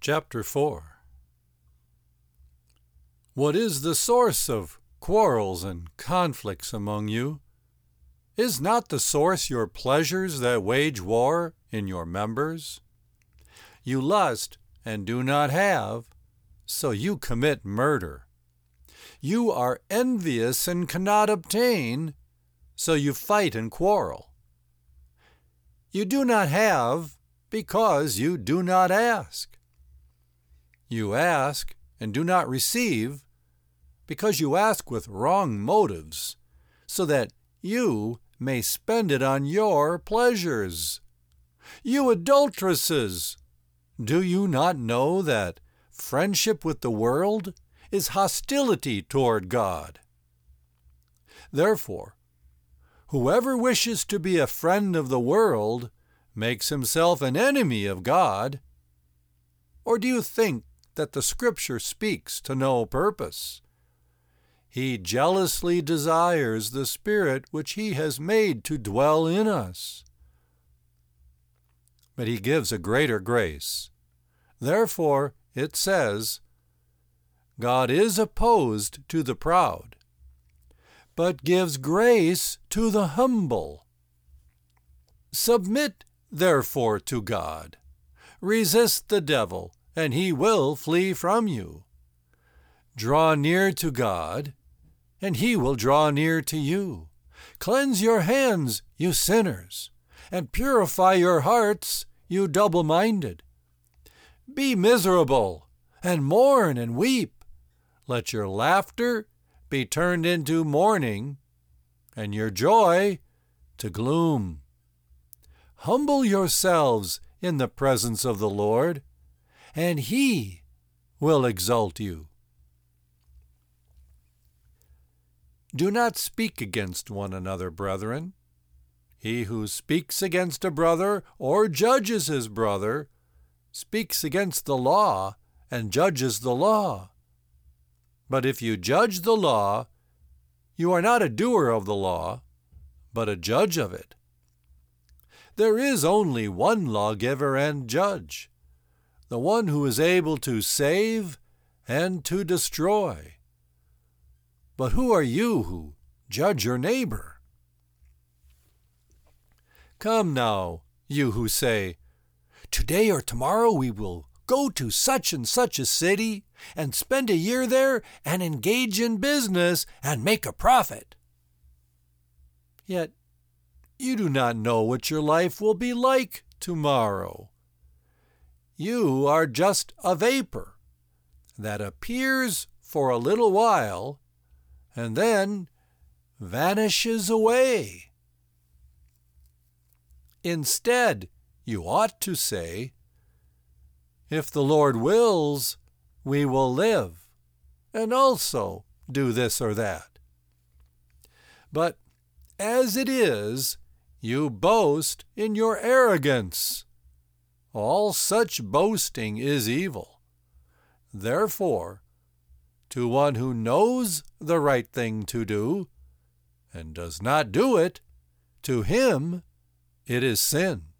Chapter 4. What is the source of quarrels and conflicts among you? Is not the source your pleasures that wage war in your members? You lust and do not have, so you commit murder. You are envious and cannot obtain, so you fight and quarrel. You do not have because you do not ask. You ask and do not receive because you ask with wrong motives, so that you may spend it on your pleasures. You adulteresses, do you not know that friendship with the world is hostility toward God? Therefore, whoever wishes to be a friend of the world makes himself an enemy of God. Or do you think that the Scripture speaks to no purpose? He jealously desires the Spirit which He has made to dwell in us. But He gives a greater grace. Therefore, it says, God is opposed to the proud, but gives grace to the humble. Submit, therefore, to God. Resist the devil, and he will flee from you. Draw near to God, and He will draw near to you. Cleanse your hands, you sinners, and purify your hearts, you double-minded. Be miserable, and mourn and weep. Let your laughter be turned into mourning, and your joy to gloom. Humble yourselves in the presence of the Lord, and He will exalt you. Do not speak against one another, brethren. He who speaks against a brother or judges his brother speaks against the law and judges the law. But if you judge the law, you are not a doer of the law, but a judge of it. There is only one lawgiver and judge, the one who is able to save and to destroy. But who are you who judge your neighbor? Come now, you who say, today or tomorrow we will go to such and such a city and spend a year there and engage in business and make a profit. Yet you do not know what your life will be like tomorrow. You are just a vapor that appears for a little while and then vanishes away. Instead, you ought to say, if the Lord wills, we will live, and also do this or that. But as it is, you boast in your arrogance. All such boasting is evil. Therefore, to one who knows the right thing to do and does not do it, to him it is sin.